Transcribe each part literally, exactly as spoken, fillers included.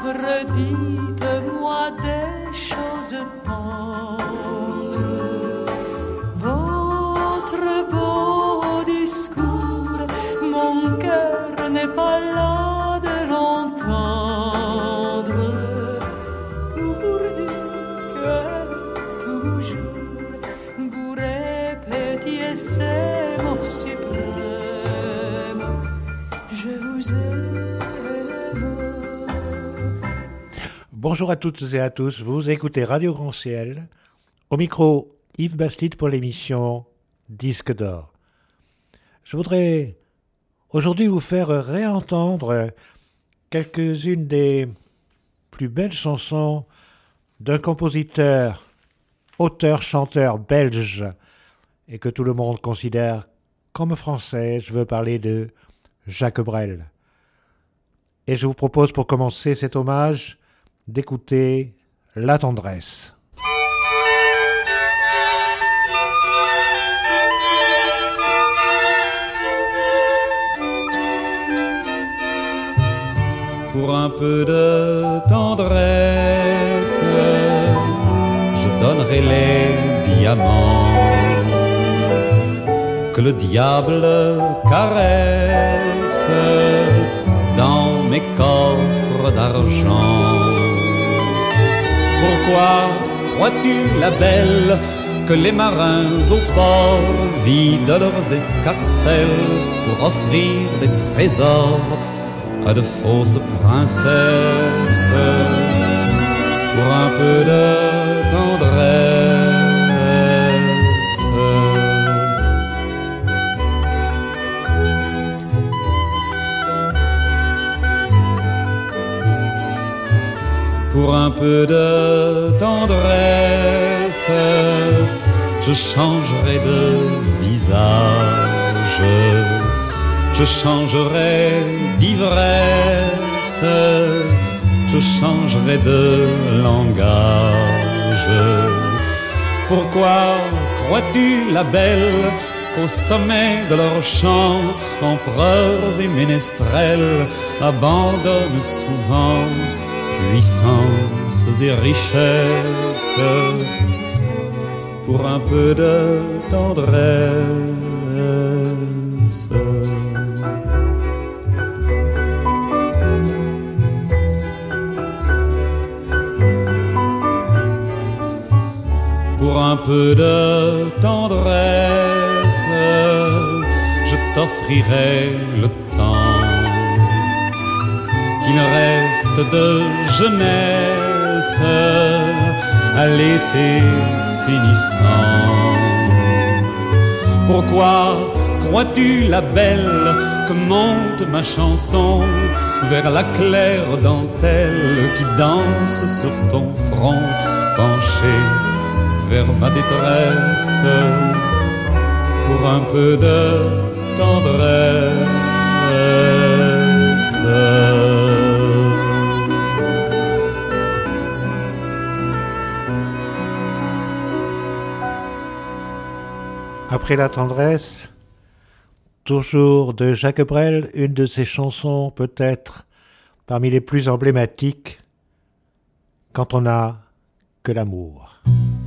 tendre, dites-moi des choses tendres. Votre beau discours, mon cœur n'est pas là de l'entendre. Pourvu que toujours vous répétiez ces mots suprêmes, je vous aime. Bonjour à toutes et à tous, vous écoutez Radio Grand Ciel. Au micro, Yves Bastide pour l'émission Disque d'or. Je voudrais aujourd'hui vous faire réentendre quelques-unes des plus belles chansons d'un compositeur, auteur, chanteur belge et que tout le monde considère comme français. Je veux parler de Jacques Brel. Et je vous propose pour commencer cet hommage d'écouter La Tendresse. Pour un peu de tendresse, je donnerai les diamants que le diable caresse dans mes coffres d'argent. Pourquoi crois-tu, la belle, que les marins au port vident leurs escarcelles pour offrir des trésors à de fausses princesses? Pour un peu de tendresse, pour un peu de tendresse, je changerai de visage, je changerai d'ivresse, je changerai de langage. Pourquoi crois-tu, la belle, qu'au sommet de leur chant, empereurs et ménestrels abandonnent souvent puissances et richesses pour un peu de tendresse? Pour un peu de tendresse, je t'offrirai le temps qu'il reste de jeunesse à l'été finissant. Pourquoi crois-tu, la belle, que monte ma chanson vers la claire dentelle qui danse sur ton front penché vers ma détresse? Pour un peu de tendresse, après La Tendresse, toujours de Jacques Brel, une de ses chansons peut-être parmi les plus emblématiques, Quand on n'a que l'amour.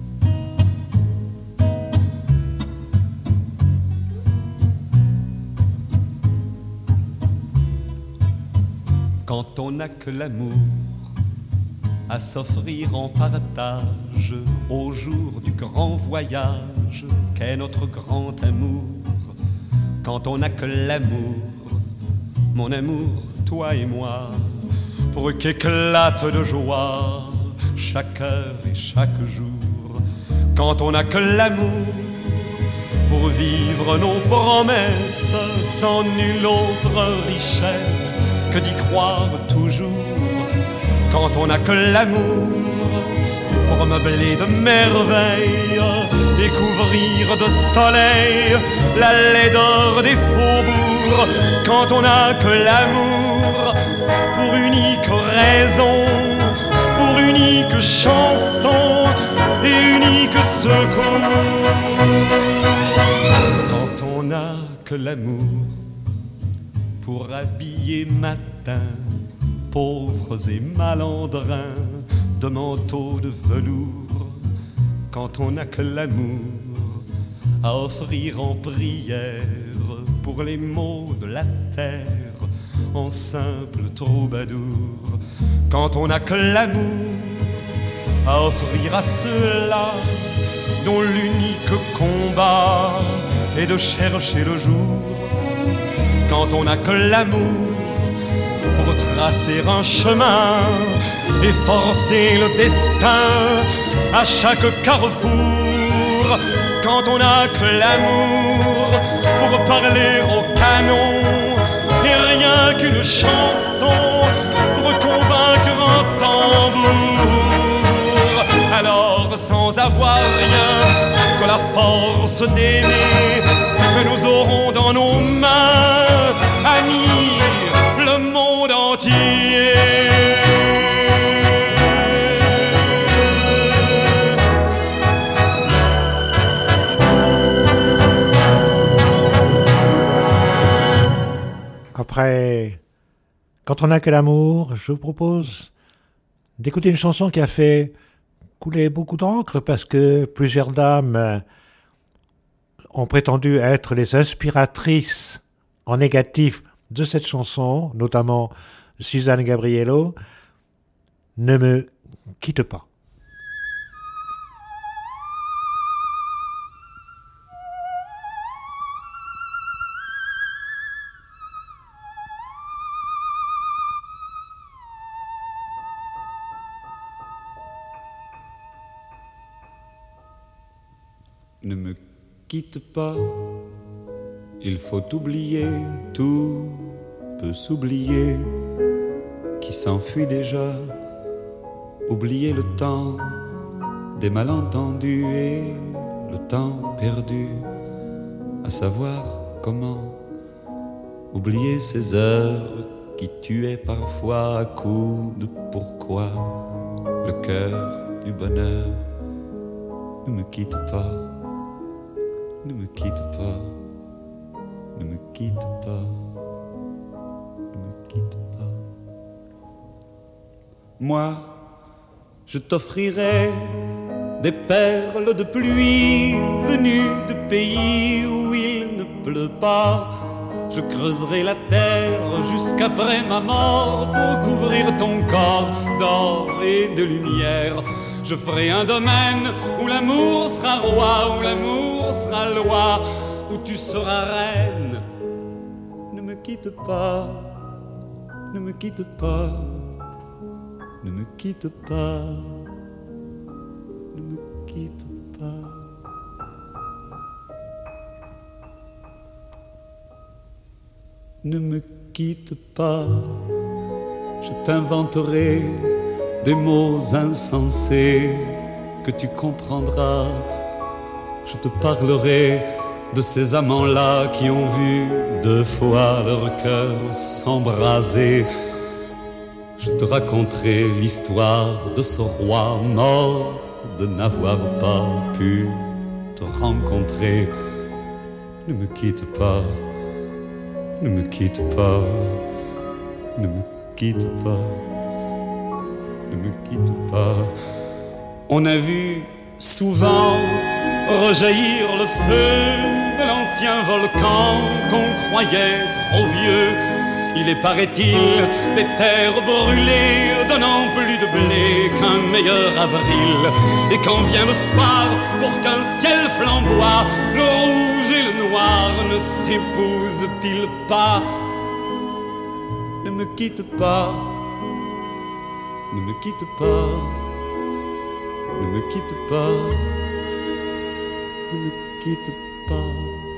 Quand on n'a que l'amour à s'offrir en partage au jour du grand voyage qu'est notre grand amour. Quand on n'a que l'amour, mon amour, toi et moi, pour qu'éclate de joie chaque heure et chaque jour. Quand on n'a que l'amour pour vivre nos promesses sans nulle autre richesse que d'y croire toujours. Quand on n'a que l'amour pour meubler de merveilles et couvrir de soleil la laideur des faubourgs. Quand on n'a que l'amour pour unique raison, pour unique chanson et unique secours. Quand on n'a que l'amour pour habiller matin pauvres et malandrins de manteaux de velours, quand on n'a que l'amour à offrir en prière pour les maux de la terre en simple troubadour, quand on n'a que l'amour à offrir à ceux-là dont l'unique combat est de chercher le jour, quand on n'a que l'amour pour tracer un chemin et forcer le destin à chaque carrefour, quand on n'a que l'amour pour parler au canon et rien qu'une chanson pour convaincre un tambour, alors sans avoir rien que la force d'aimer, nous aurons dans nos mains, amis, le monde entier. Après, quand on n'a que l'amour, je vous propose d'écouter une chanson qui a fait couler beaucoup d'encre parce que plusieurs dames ont prétendu être les inspiratrices en négatif de cette chanson, notamment Suzanne Gabriello, Ne me quitte pas. Ne me quitte pas, il faut oublier, tout peut s'oublier, qui s'enfuit déjà, oublier le temps des malentendus et le temps perdu, à savoir comment oublier ces heures qui tuaient parfois à coups de pourquoi le cœur du bonheur. Ne me quitte pas. Ne me quitte pas, ne me quitte pas, ne me quitte pas. Moi, je t'offrirai des perles de pluie venues de pays où il ne pleut pas. Je creuserai la terre jusqu'après ma mort pour couvrir ton corps d'or et de lumière. Je ferai un domaine où l'amour sera roi, où l'amour sera loi, où tu seras reine. Ne me quitte pas, ne me quitte pas, ne me quitte pas, ne me quitte pas. Ne me quitte pas, je t'inventerai des mots insensés que tu comprendras. Je te parlerai de ces amants-là qui ont vu deux fois leur cœur s'embraser. Je te raconterai l'histoire de ce roi mort de n'avoir pas pu te rencontrer. Ne me quitte pas, ne me quitte pas, ne me quitte pas. Ne me quitte pas. On a vu souvent rejaillir le feu de l'ancien volcan qu'on croyait trop vieux. Il est, paraît-il, des terres brûlées donnant plus de blé qu'un meilleur avril. Et quand vient le soir, pour qu'un ciel flamboie, le rouge et le noir ne s'épousent-ils pas? Ne me quitte pas. Ne me quitte pas, ne me quitte pas, ne me quitte pas.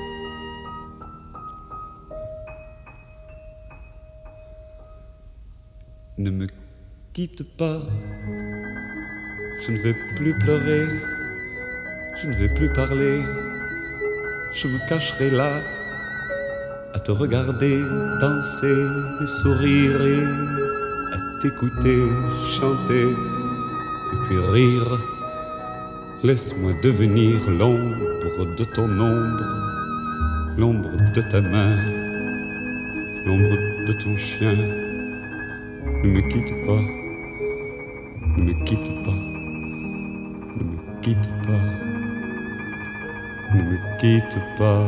Ne me quitte pas, je ne vais plus pleurer, je ne vais plus parler, je me cacherai là, à te regarder danser et sourire et t'écouter chanter et puis rire. Laisse-moi devenir l'ombre de ton ombre, l'ombre de ta main, l'ombre de ton chien, Ne me quitte pas, ne me quitte pas, ne me quitte pas, ne me quitte pas.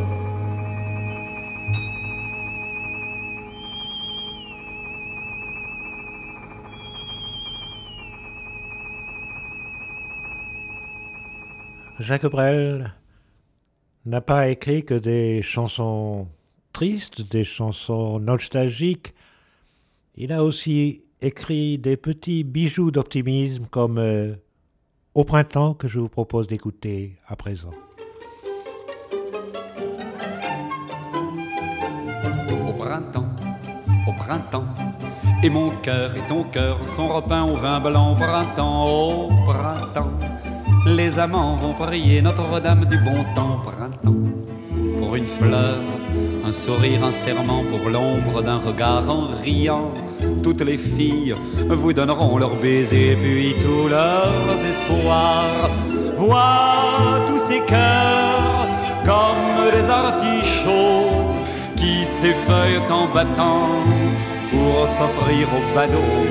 Jacques Brel n'a pas écrit que des chansons tristes, des chansons nostalgiques. Il a aussi écrit des petits bijoux d'optimisme comme euh, Au printemps que je vous propose d'écouter à présent. Au printemps, au printemps, et mon cœur et ton cœur sont repeints au vin blanc. Au printemps, au printemps, les amants vont prier Notre-Dame du bon temps. Printemps, pour une fleur, un sourire, un serment, pour l'ombre d'un regard en riant. Toutes les filles vous donneront leurs baisers, puis tous leurs espoirs. Vois tous ces cœurs comme des artichauts qui s'effeuillent en battant pour s'offrir au badaud.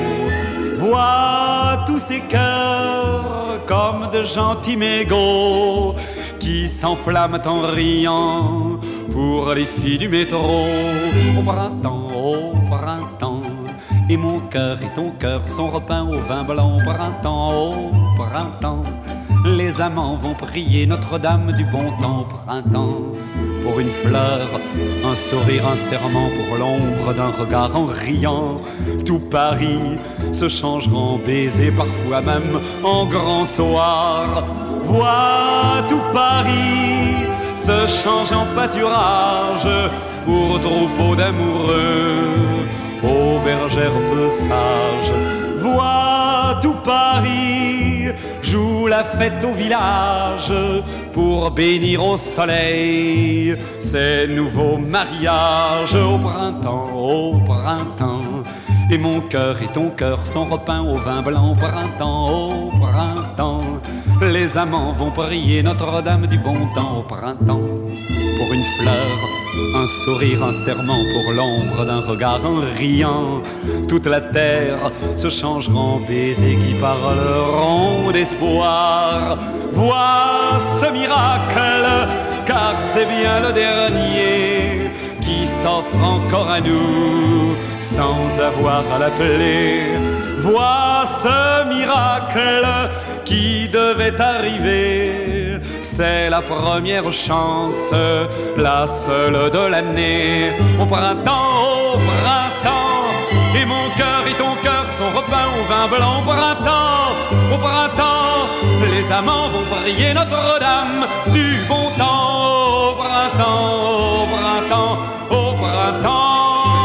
Vois tous ces cœurs comme de gentils mégots qui s'enflamment en riant pour les filles du métro. Au printemps, au printemps, et mon cœur et ton cœur sont repeints au vin blanc. Au printemps, au printemps, les amants vont prier Notre-Dame du bon temps. Au printemps, pour une fleur, un sourire, un serment, pour l'ombre d'un regard en riant. Tout Paris se changera en baiser, parfois même en grand soir. Vois tout Paris se change en pâturage pour troupeau d'amoureux, aux bergères peu sages. Vois tout Paris joue la fête au village pour bénir au soleil ces nouveaux mariages. Au printemps, au printemps, et mon cœur et ton cœur sont repeints au vin blanc. Au printemps, au printemps, les amants vont prier Notre-Dame du bon temps. Au printemps, pour une fleur, un sourire, un serment, pour l'ombre d'un regard en riant. Toute la terre se changera en baisers qui parleront d'espoir. Vois ce miracle, car c'est bien le dernier qui s'offre encore à nous sans avoir à l'appeler. Vois ce miracle qui devait arriver, c'est la première chance, la seule de l'année. Au printemps, au printemps, et mon cœur et ton cœur sont repeints au vin blanc. Au printemps, au printemps, les amants vont prier Notre-Dame du bon temps. Au printemps, au printemps, au printemps.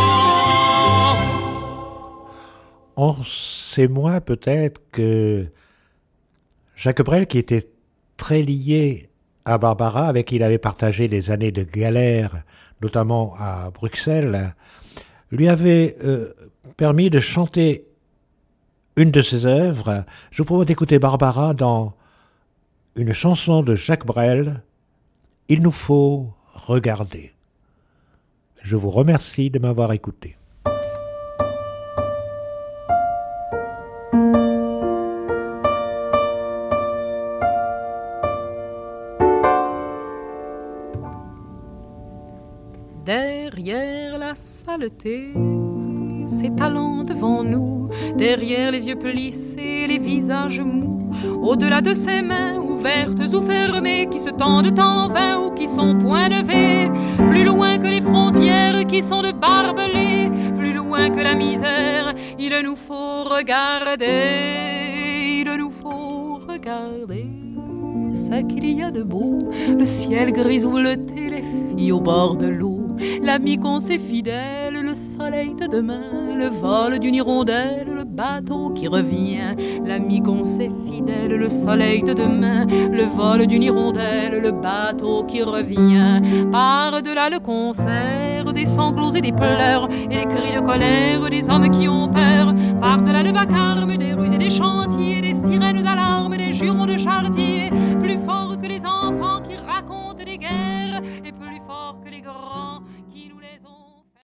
On sait moins peut-être que Jacques Brel, qui était très lié à Barbara, avec qui il avait partagé des années de galère, notamment à Bruxelles, lui avait euh, permis de chanter une de ses œuvres. Je vous propose d'écouter Barbara dans une chanson de Jacques Brel, « Il nous faut regarder ». Je vous remercie de m'avoir écouté. Derrière la saleté s'étalant devant nous, derrière les yeux plissés, les visages mous, au-delà de ces mains ouvertes ou fermées qui se tendent en vain ou qui sont point levées, plus loin que les frontières qui sont de barbelés, plus loin que la misère, il nous faut regarder, il nous faut regarder ce qu'il y a de beau, le ciel grisouleté, les filles au bord de l'eau, l'ami qu'on s'est fidèle, le soleil de demain, le vol d'une hirondelle, le bateau qui revient. L'ami qu'on s'est fidèle, le soleil de demain, le vol d'une hirondelle, le bateau qui revient. Par-delà le concert, des sanglots et des pleurs, et les cris de colère des hommes qui ont peur. Par-delà le vacarme des rues et des chantiers, des sirènes d'alarme, des jurons de chartiers, plus forts que les enfants qui racontent des guerres. Et